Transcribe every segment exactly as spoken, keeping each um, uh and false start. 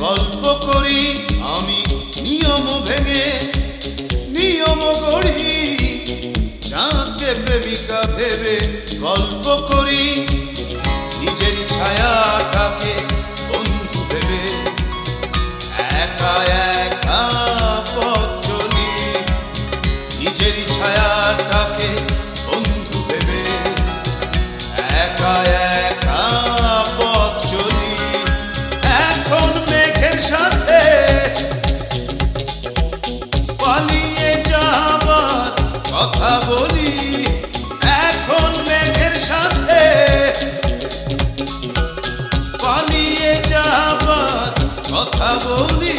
গল্প করি আমি নিয়ম ভেঙে, নিয়ম গড়ি চাঁদকে প্রেমিকা ভেবে। গল্প করি নিজের ছায়াটাকে বন্ধু ভেবে, একা একা পথ চলি নিজের ছায়াটাকে বন্ধু ভেবে, একা একা পথ চলি। এখন মেঘের সাথে পালিয়ে যাবার কথা বলি, এখন মেঘের সাথে পালিয়ে যাবার কথা বলি।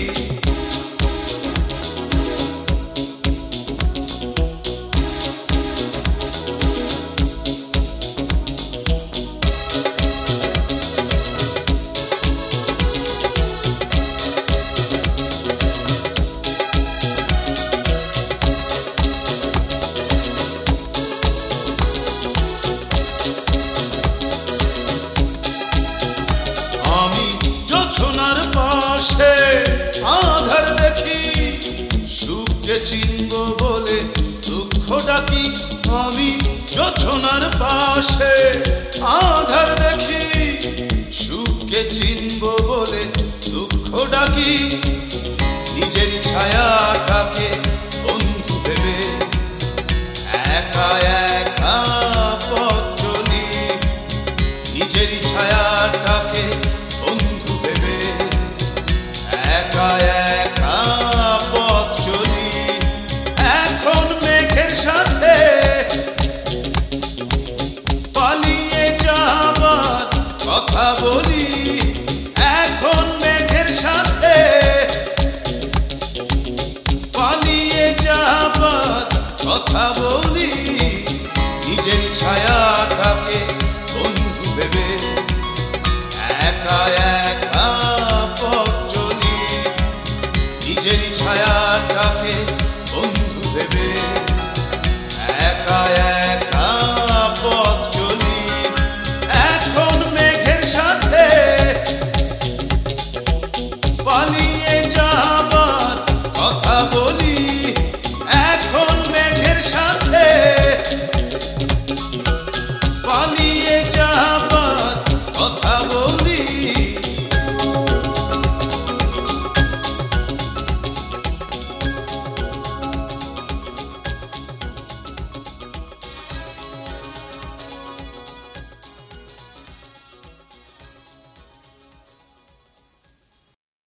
আমি জোছনার পাশে আধার দেখি, সুখকে চিনব বলে দুঃখ ডাকি। আমি জোছনার পাশে আধার দেখি, সুখকে চিনব বলে দুঃখ ডাকি। নিজের ছায়াটাকে বন্ধু ভেবে, একা একা পথ চলি নিজের ছায়াটাকে বন্ধু ভেবে, একা একা পথ চলি। এখন মেঘের সাথে পালিয়ে যাবার কথা বলি, এখন মেঘের সাথে পালিয়ে যাবার কথা বলি। নিজের ছায়াটাকে বন্ধু ভেবে, একা একা পথ চলি নিজের ছায়াটাকে বন্ধু ভেবে, একা একা পথ চলি। এখন মেঘের সাথে পালিয়ে যাবার